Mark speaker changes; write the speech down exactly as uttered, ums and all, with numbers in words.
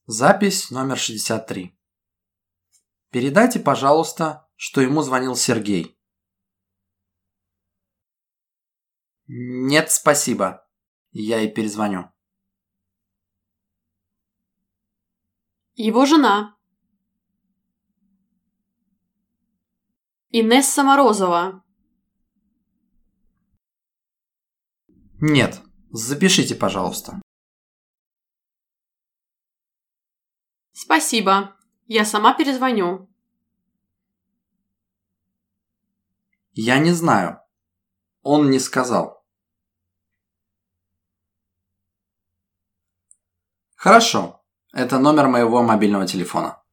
Speaker 1: Запись номер шестьдесят три. Передайте, пожалуйста, что ему звонил Сергей. Нет, спасибо. Я ей перезвоню.
Speaker 2: Его жена. Инесса Морозова.
Speaker 1: Нет, запишите, пожалуйста.
Speaker 2: Спасибо. Я сама перезвоню.
Speaker 1: Я не знаю. Он не сказал. Хорошо. Это номер моего мобильного телефона.